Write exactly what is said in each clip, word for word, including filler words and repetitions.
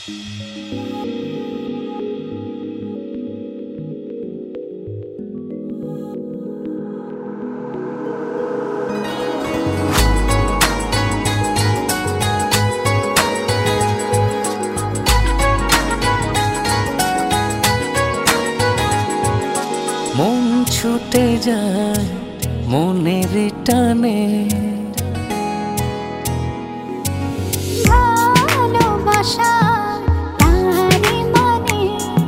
মন ছুটে যায় মনের টানে, ভালোবাসা তারি মানে।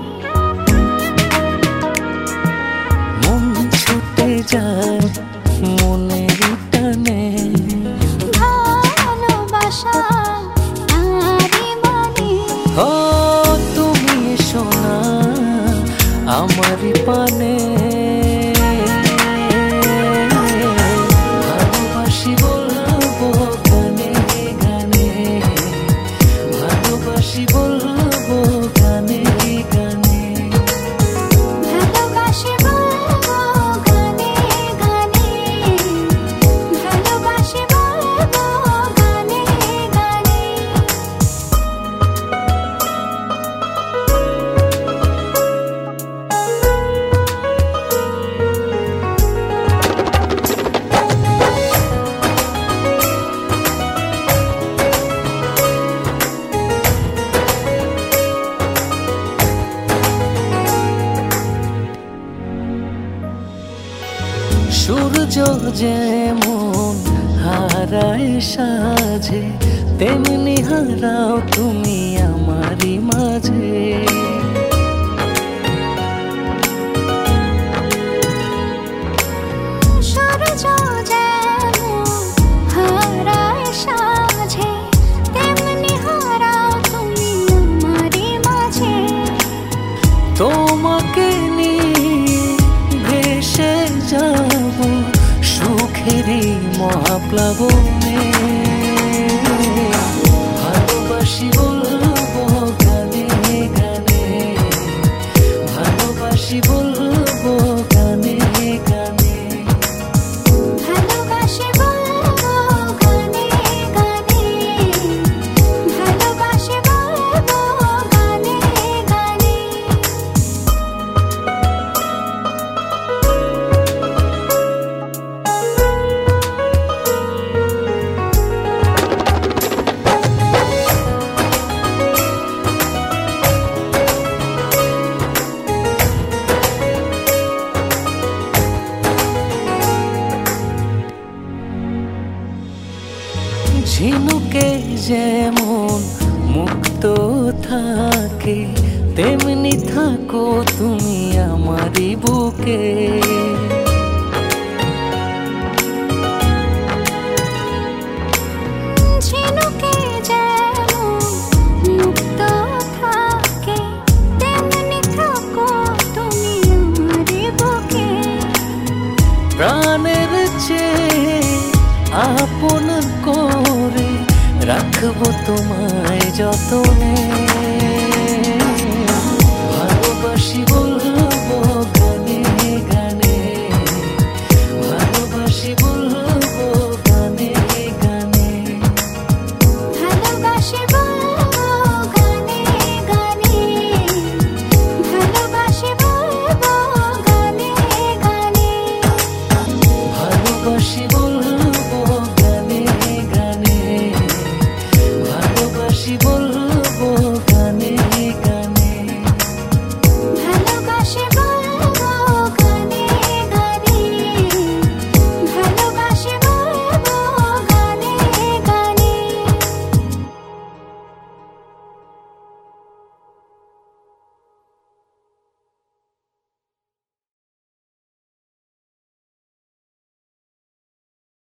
মন ছুটে যায় মনের টানে, ভালোবাসা তারি মানে। ও তুমি এসো না আমারই পানে, ভালোবাসি বলবো গানে গানে, ভালোবাসি বলবো গানে গানে, ভালোবাসি বলবো গানে গানে, ভালোবাসি বলবো গানে গানে। সূর্য যেমন হারায় সাজে, তেমনি হারাও তুমি আমারই মাঝে। সূর্য যেমন হারায় সাঁঝে, তেমনি হারাও তুমি আমারই মাঝে। তোমাকে নিয়ে ভেসে যাব সুখেরই মহাপ্লাবনে, ভালোবাসি বলবো গানে গানে, ভালোবাসি বলবো গানে গানে, ভালোবাসি বলবো গানে গানে, ভালোবাসি বলবো গানে গানে। ঝিনুকে যেমন মুক্ত থাকে, তেমনি থাকো তুমি আমারই বুকে। ঝিনুকে যেমন মুক্ত থাকে, তেমনি থাকো তুমি আমারই বুকে। প্রাণের চেয়ে আপন করে রাখবো তোমায় যতনে, ভালোবাসি বলবো গানে গানে, ভালোবাসি বলবো গানে গানে, ভালোবাসি বলবো গানে গানে, ভালোবাসি বলবো গানে গানে, ভালোবাসি বলবো গানে গানে, ভালোবাসি বলবো